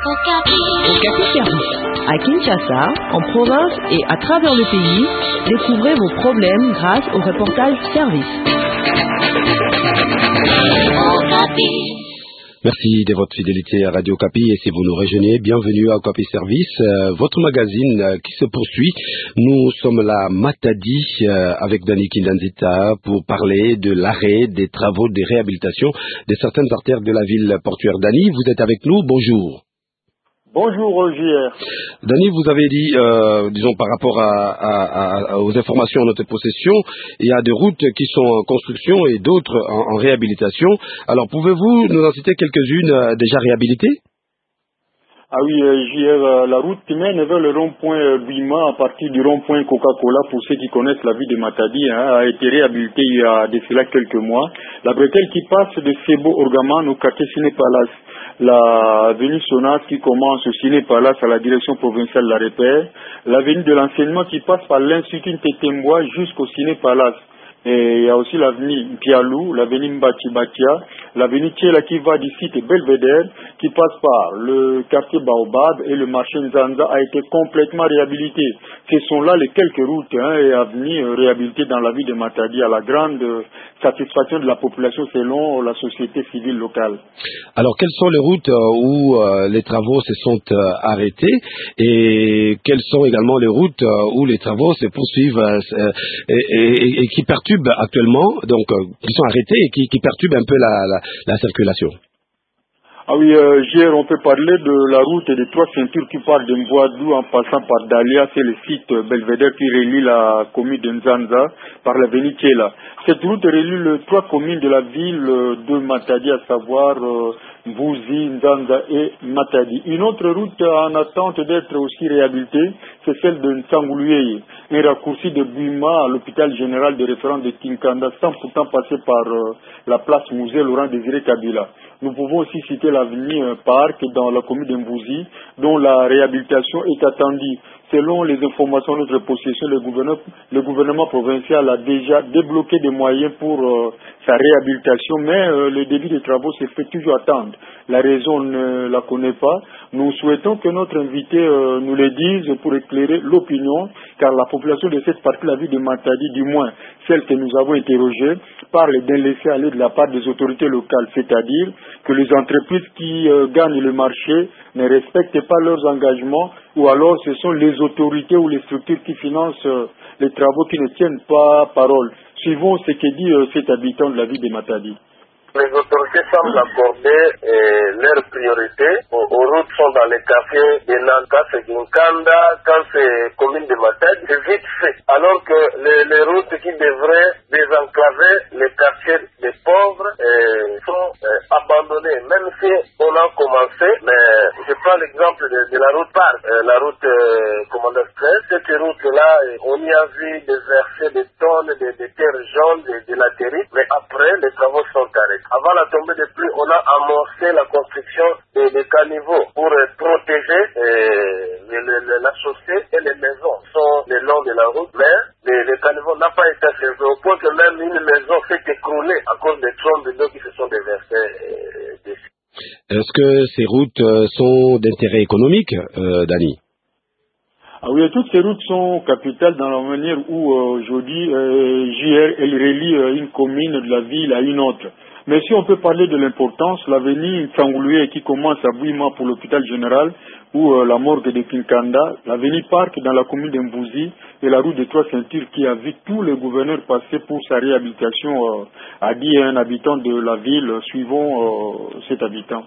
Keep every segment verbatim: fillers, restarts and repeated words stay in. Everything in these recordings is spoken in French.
Okapi Service. À Kinshasa, en province et à travers le pays, découvrez vos problèmes grâce au reportage Service. Okapi. Merci de votre fidélité à Radio Okapi et si vous nous rejoignez, bienvenue à Okapi Service, euh, votre magazine euh, qui se poursuit. Nous sommes là Matadi euh, avec Dani Kindanzita pour parler de l'arrêt des travaux de réhabilitation de certaines artères de la ville portuaire. Dani, vous êtes avec nous, bonjour. Bonjour J R. Dani, vous avez dit, euh, disons par rapport à, à, à, aux informations en notre possession, il y a des routes qui sont en construction et d'autres en, en réhabilitation. Alors pouvez-vous nous en citer quelques-unes euh, déjà réhabilitées? Ah oui, euh, J R, euh, la route qui mène vers le rond-point euh, Buima à partir du rond-point Coca-Cola, pour ceux qui connaissent la ville de Matadi, hein, a été réhabilitée il y a de cela quelques mois. La bretelle qui passe de Sebo Orgaman au quartier Ciné Palace, l'avenue Sonas qui commence au Ciné Palace à la direction provinciale de la Repère, l'avenue de l'enseignement qui passe par l'Institut Tetemboa jusqu'au Ciné Palace. Et il y a aussi l'avenue Pialou, l'avenue Mbati Batia, l'avenue Tchela qui va du site Belvedere, qui passe par le quartier Baobab et le marché Nzanza a été complètement réhabilité. Ce sont là les quelques routes hein, et avenues réhabilitées dans la ville de Matadi à la grande satisfaction de la population selon la société civile locale. Alors quelles sont les routes où euh, les travaux se sont euh, arrêtés et quelles sont également les routes euh, où les travaux se poursuivent euh, et, et, et qui perturbent actuellement, donc euh, qui sont arrêtés et qui, qui perturbent un peu la, la, la circulation? Ah oui, euh, hier on peut parler de la route des trois ceintures qui part de Mboadou en passant par Dalia, c'est le site Belvedere qui relie la commune de Nzanza par l'avenue Tchela. Cette route relie les trois communes de la ville de Matadi, à savoir euh, Mbouzi, Nzanza et Matadi. Une autre route en attente d'être aussi réhabilitée, c'est celle de Nsangoulouye, un raccourci de Buima à l'hôpital général de référence de Kinkanda, sans pourtant passer par euh, la place musée Laurent Désiré Kabila. Nous pouvons aussi citer l'avenue euh, Parc dans la commune de Mbouzi, dont la réhabilitation est attendue. Selon les informations de notre possession, le gouvernement, le gouvernement provincial a déjà débloqué des moyens pour euh, sa réhabilitation, mais euh, le début des travaux se fait toujours attendre. La raison, on ne la connaît pas. Nous souhaitons que notre invité euh, nous le dise pour éclairer l'opinion, car la population de cette partie de la ville de Matadi, du moins celle que nous avons interrogée, parle d'un laisser-aller de la part des autorités locales, c'est-à-dire que les entreprises qui euh, gagnent le marché ne respectent pas leurs engagements, ou alors ce sont les autorités ou les structures qui financent euh, les travaux qui ne tiennent pas parole. Suivons ce que dit euh, cet habitant de la ville de Matadi. Les autorités semblent accorder euh, leur priorité aux, aux routes sont dans les quartiers de Nanta, c'est Ginkanda, quand c'est commune de Matadi, c'est vite fait. Alors que les, les routes qui devraient désenclaver les quartiers des pauvres euh, sont euh, abandonnées. Même si on a commencé, mais je prends l'exemple de, de la route Parc, euh, la route euh, Commandant Stress, cette route-là, euh, on y a vu déverser des tonnes de, de terre jaune, de, de la terrine, mais après les travaux sont arrêtés. Avant la tombée des pluies, on a amorcé la construction des, des caniveaux pour euh, protéger euh, le, le, la chaussée et les maisons qui sont le long de la route, mais les, les caniveaux n'ont pas été achevés au point que même une maison s'est écroulée à cause des trombes d'eau qui se sont déversées euh, dessus. Est-ce que ces routes euh, sont d'intérêt économique, euh, Dani? Ah oui, toutes ces routes sont capitales dans la manière où euh, aujourd'hui euh, J R elle relie euh, une commune de la ville à une autre. Mais si on peut parler de l'importance, l'avenue Nsangoulouye qui commence à Bouima pour l'hôpital général ou euh, la morgue de Kinkanda, l'avenue Parc dans la commune de Mbouzi et la route des Trois Ceintures qui a vu tous les gouverneurs passer pour sa réhabilitation, euh, a dit un habitant de la ville, euh, suivons euh, cet habitant.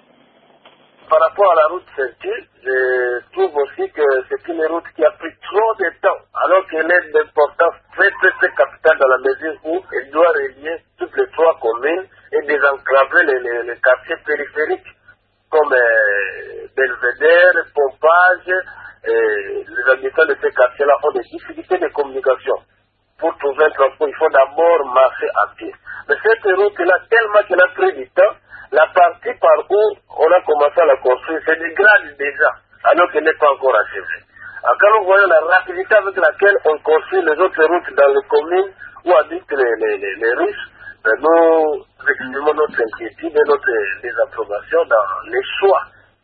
Par rapport à la route ceinture, je trouve aussi que c'est une route qui a pris trop de temps, alors qu'elle est d'importance très très très capitale dans la mesure où elle doit relier toutes les trois communes et désenclaver les, les, les quartiers périphériques comme euh, Belvedere, Pompage. Euh, les habitants de ces quartiers-là ont des difficultés de communication. Pour trouver un transport, il faut d'abord marcher à pied. Mais cette route-là, tellement qu'elle a pris du temps, la partie par où on a commencé à la construire, c'est des grades déjà, alors qu'elle n'est pas encore achevée. Alors, quand nous voyons la rapidité avec laquelle on construit les autres routes dans les communes où habitent les, les, les, les riches, nous exprimons notre inquiétude et notre désapprobation dans les choix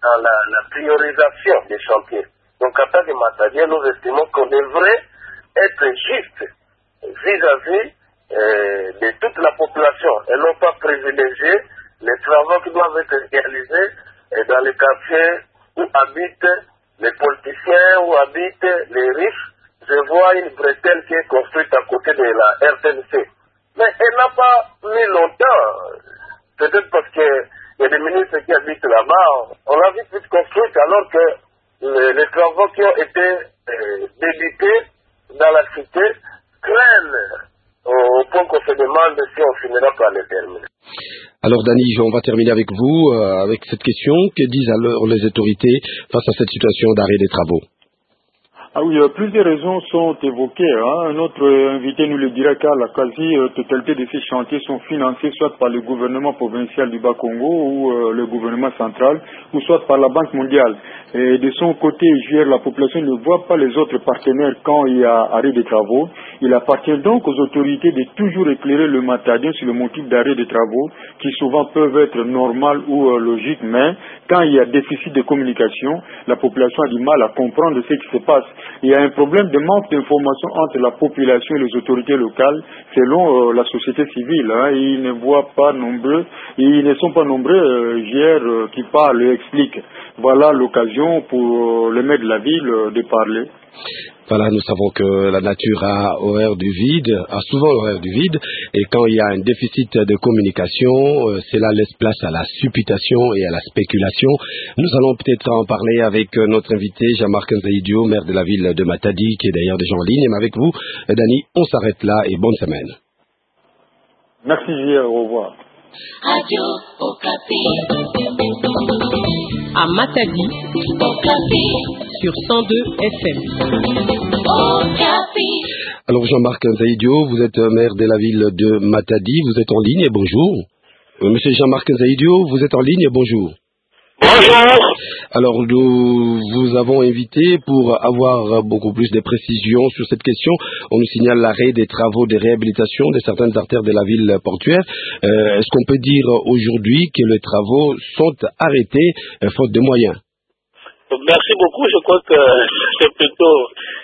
dans la, la priorisation des chantiers. Donc, en tant que Matadien, nous estimons qu'on devrait être juste vis-à-vis euh, de toute la population et non pas privilégier les travaux qui doivent être réalisés euh, dans les quartiers où habitent les politiciens, où habitent les riches. Je vois une bretelle qui est construite à côté de la R T N C. Mais elle n'a pas mis longtemps, peut-être parce qu'il y a des ministres qui habitent là-bas. On l'a vite vite construite alors que les, les travaux qui ont été euh, débutés dans la cité traînent au point qu'on se demande si on finira par les terminer. Alors Dani, on va terminer avec vous, euh, avec cette question. Que disent alors les autorités face à cette situation d'arrêt des travaux? Ah oui, euh, plusieurs raisons sont évoquées. Hein. Notre euh, invité nous le dira car la quasi-totalité de ces chantiers sont financés soit par le gouvernement provincial du Bas-Congo ou euh, le gouvernement central, ou soit par la Banque mondiale. Et de son côté, J R, la population ne voit pas les autres partenaires quand il y a arrêt des travaux. Il appartient donc aux autorités de toujours éclairer le Matadien sur le motif d'arrêt des travaux, qui souvent peuvent être normales ou euh, logiques, mais quand il y a déficit de communication, la population a du mal à comprendre ce qui se passe. Il y a un problème de manque d'information entre la population et les autorités locales, selon euh, la société civile. Hein. Ils ne voient pas nombreux, ils ne sont pas nombreux euh, hier euh, qui parlent et expliquent. Voilà l'occasion pour euh, le maire de la ville euh, de parler. Voilà, nous savons que la nature a horreur du vide, a souvent horreur du vide, et quand il y a un déficit de communication, euh, cela laisse place à la supputation et à la spéculation. Nous allons peut-être en parler avec euh, notre invité Jean-Marc Nzaïdio, maire de la ville de Matadi, qui est d'ailleurs déjà en ligne. Mais avec vous, euh, Dani, on s'arrête là et bonne semaine. Merci J R, au revoir. Radio Okapi. À Matadi, Okapi. sur cent deux F M. Okapi. Alors Jean-Marc Nzaïdio, vous êtes maire de la ville de Matadi, vous êtes en ligne, bonjour. Euh, Monsieur Jean-Marc Nzaïdio, vous êtes en ligne, bonjour. Bonjour. Alors nous vous avons invité pour avoir beaucoup plus de précisions sur cette question. On nous signale l'arrêt des travaux de réhabilitation de certaines artères de la ville portuaire. Euh, est-ce qu'on peut dire aujourd'hui que les travaux sont arrêtés euh, faute de moyens? Merci beaucoup. Je crois que c'est plutôt,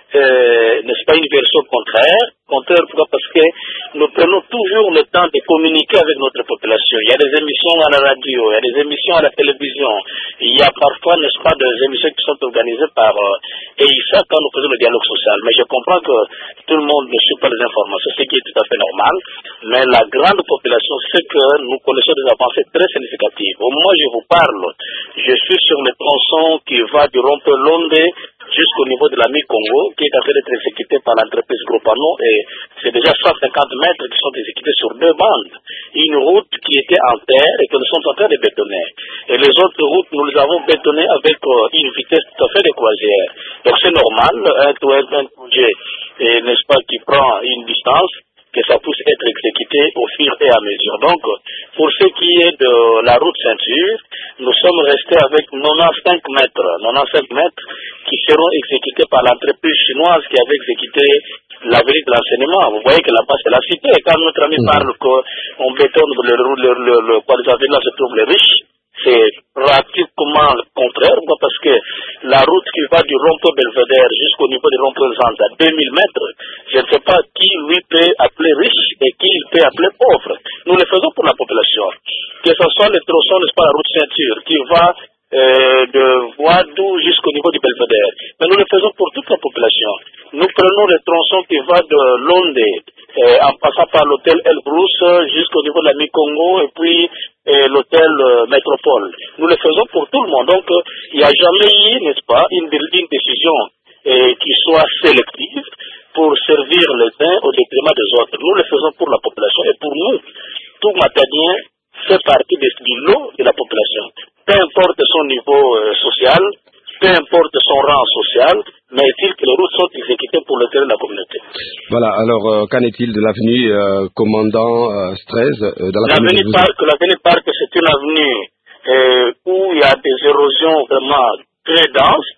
euh, n'est-ce pas, une version contraire. Contraire, pourquoi? Parce que nous prenons toujours le temps de communiquer avec notre population. Il y a des émissions à la radio, il y a des émissions à la télévision. Il y a parfois, n'est-ce pas, des émissions qui sont organisées par euh, E I S A quand nous faisons le dialogue social. Mais je comprends que tout le monde ne suit pas les informations, ce qui est tout à fait normal. Mais la grande population sait que nous connaissons des avancées très significatives. Au moment où je vous parle, je suis sur le tronçon qui va du rond-point Londé jusqu'au niveau de la Mi-Congo, qui est en train d'être exécuté par l'entreprise Groupano, et c'est déjà cent cinquante mètres qui sont exécutés sur deux bandes. Une route qui était en terre et que nous sommes en train de bétonner. Et les autres routes, nous les avons bétonnées avec euh, une vitesse tout à fait de croisière. Donc c'est normal, un projet, n'est-ce pas, qui prend une distance, que ça puisse être exécuté au fur et à mesure. Donc, pour ce qui est de la route ceinture, nous sommes restés avec quatre-vingt-quinze mètres, quatre-vingt-quinze mètres qui seront exécutés par l'entreprise chinoise qui avait exécuté l'avenue de l'enseignement. Vous voyez que là-bas, c'est la cité. Et quand notre ami parle qu'on bétonne le, le, le, le, le, quoi, les avenues là se trouvent les riches, c'est pratiquement le contraire, parce que la route qui va du rond-point Belvedere jusqu'au niveau du rond-point Zanza, à deux mille mètres, je ne sais pas qui lui peut appeler riche et qui il peut appeler pauvre. Nous le faisons pour la population. Que ce soit le tronçon, n'est-ce pas, la route ceinture, qui va euh, de Voidou jusqu'au niveau du Belvedere. Mais nous le faisons pour toute la population. Nous prenons le tronçon qui va de Londé, euh, en passant par l'hôtel Elbrus jusqu'au niveau de la Mi-Congo et puis et l'hôtel euh, Métropole. Nous le faisons pour tout le monde. Donc, il euh, n'y a jamais eu, n'est-ce pas, une, une décision euh, qui soit sélective pour servir les uns au détriment des autres. Nous le faisons pour la population et pour nous, tout Matadien fait partie de, du lot de la population. Peu importe son niveau euh, social, peu importe son rang social, mais est-il que les routes sont exécutées pour l'intérêt de la communauté. Voilà, alors euh, qu'en est-il de l'avenue euh, Commandant euh, Strez euh, dans la L'avenue Parc, l'avenue Parc, c'est une avenue euh, où il y a des érosions vraiment très denses.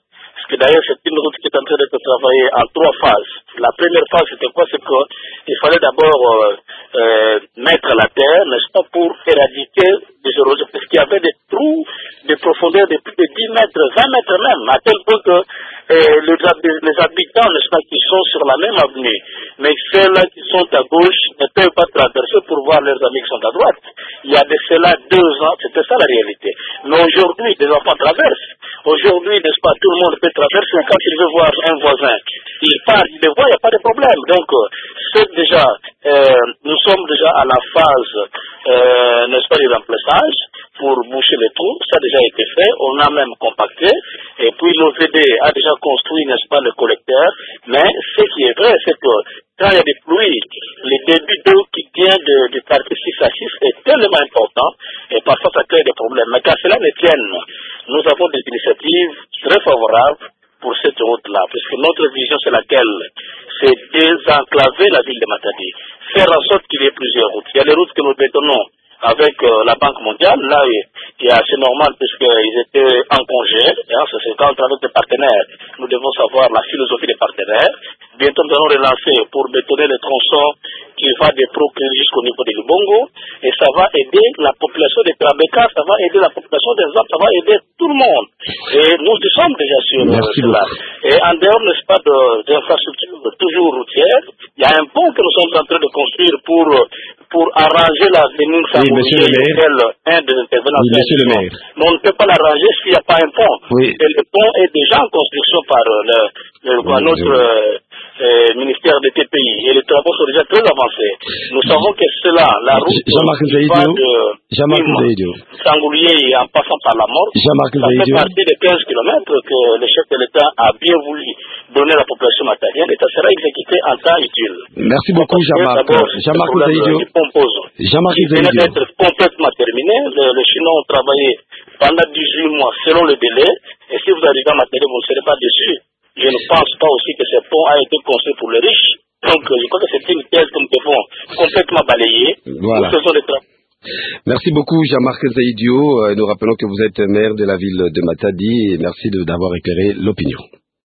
Parce que d'ailleurs, c'est une route qui est en train d'être travaillée en trois phases. La première phase, c'était quoi? C'est qu'il fallait d'abord euh, euh, mettre la terre, n'est-ce pas, pour éradiquer des érosions. Parce qu'il y avait des trous de profondeur de plus de dix mètres, vingt mètres même, à tel point que euh, les, les habitants, n'est-ce pas, qui sont sur la même avenue, mais ceux-là qui sont à gauche ne peuvent pas traverser pour voir leurs amis qui sont à droite. Il y a de cela deux ans, c'était ça la réalité. Mais aujourd'hui, les enfants traversent. Aujourd'hui, n'est-ce pas, tout le monde peut traverser. Quand il veut voir un voisin, il part, il le voit, il n'y a pas de problème. Donc, c'est déjà, euh, nous sommes déjà à la phase, euh, n'est-ce pas, du remplaçage pour boucher les trous. Ça a déjà été fait. On a même compacté. Et puis, l'O V D a déjà construit, n'est-ce pas, le collecteur. Mais ce qui est vrai, c'est que quand il y a des pluies, le débit d'eau qui vient de, du quartier six à six est tellement important et parfois ça crée des problèmes. Mais quand cela ne tienne, nous avons des initiatives très favorables pour cette route-là, puisque notre vision c'est laquelle? C'est désenclaver la ville de Matadi, faire en sorte qu'il y ait plusieurs routes. Il y a les routes que nous bétonnons avec euh, la Banque mondiale, là il y a assez normal puisqu'ils étaient en congé, hein, c'est quand on travaille avec des partenaires, nous devons savoir la philosophie des partenaires. Bientôt nous allons relancer pour bétonner le tronçon qui va des Procure jusqu'au niveau de Lubongo, et ça va aider la population de Trabeka, ça va aider la population des Alpes, ça va aider tout le monde. Et nous y sommes déjà sur euh, cela. Et en dehors, n'est-ce pas, d'infrastructures toujours routières, il y a un pont que nous sommes en train de construire pour, pour arranger l'avenir Monsieur le maire. Un des intervenants. Oui, monsieur le maire. Mais on ne peut pas l'arranger s'il n'y a pas un pont. Oui. Et le pont est déjà en construction par le, le, oui, notre euh, euh, ministère des T P I. Et les travaux sont déjà très avancés. Nous savons que c'est là, la route Jean-Marc qui va de Sangoulier en passant par la mort. Ça fait partie des quinze kilomètres que le chef de l'État a bien voulu donner à la population matérielle et ça sera exécuté en temps utile. Merci beaucoup, Jean-Marc. Jean-Marc Zaïdio. Jean-Marc Zaïdio. D'être complètement terminé. Le, les Chinois ont travaillé pendant dix-huit mois selon le délai. Et si vous arrivez à matériel, vous ne serez pas déçus. Je ne pense pas aussi que ce pont a été construit pour les riches. Donc, je crois que c'est une thèse que nous devons complètement balayer. Voilà. Nous faisons des travaux. Merci beaucoup, Jean-Marc Zaïdio. Nous rappelons que vous êtes maire de la ville de Matadi et merci d'avoir éclairé l'opinion.